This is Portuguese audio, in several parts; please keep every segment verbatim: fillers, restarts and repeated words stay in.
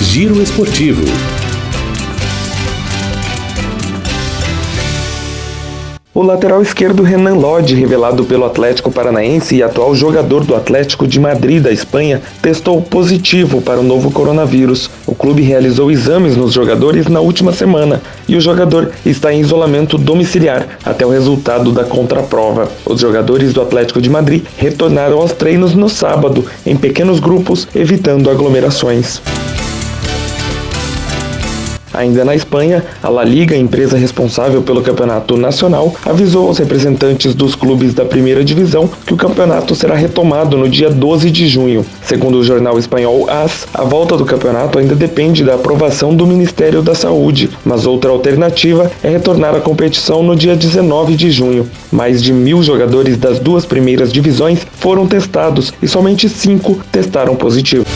Giro Esportivo. O lateral esquerdo Renan Lodge, revelado pelo Atlético Paranaense e atual jogador do Atlético de Madrid da Espanha, testou positivo para o novo coronavírus. O clube realizou exames nos jogadores na última semana e o jogador está em isolamento domiciliar até o resultado da contraprova. Os jogadores do Atlético de Madrid retornaram aos treinos no sábado, em pequenos grupos, evitando aglomerações. Ainda na Espanha, a La Liga, empresa responsável pelo campeonato nacional, avisou aos representantes dos clubes da primeira divisão que o campeonato será retomado no dia doze de junho. Segundo o jornal espanhol AS, a volta do campeonato ainda depende da aprovação do Ministério da Saúde, mas outra alternativa é retornar à competição no dia dezenove de junho. Mais de mil jogadores das duas primeiras divisões foram testados e somente cinco testaram positivo.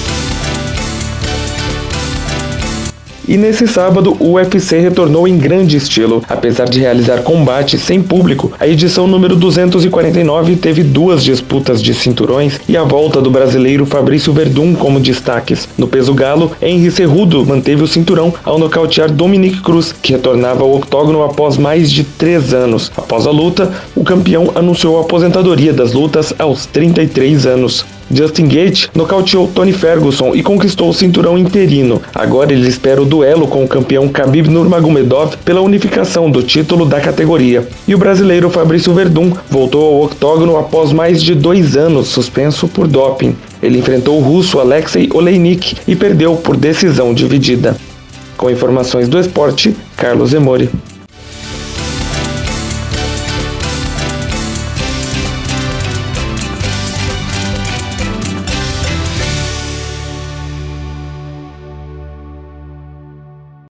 E nesse sábado, o U F C retornou em grande estilo. Apesar de realizar combate sem público, a edição número duzentos e quarenta e nove teve duas disputas de cinturões e a volta do brasileiro Fabrício Verdun como destaques. No peso galo, Henry Cejudo manteve o cinturão ao nocautear Dominick Cruz, que retornava ao octógono após mais de três anos. Após a luta, o campeão anunciou a aposentadoria das lutas aos trinta e três anos. Justin Gaethje nocauteou Tony Ferguson e conquistou o cinturão interino. Agora ele espera o duelo com o campeão Khabib Nurmagomedov pela unificação do título da categoria. E o brasileiro Fabrício Verdun voltou ao octógono após mais de dois anos suspenso por doping. Ele enfrentou o russo Alexei Oleinik e perdeu por decisão dividida. Com informações do esporte, Carlos Emori.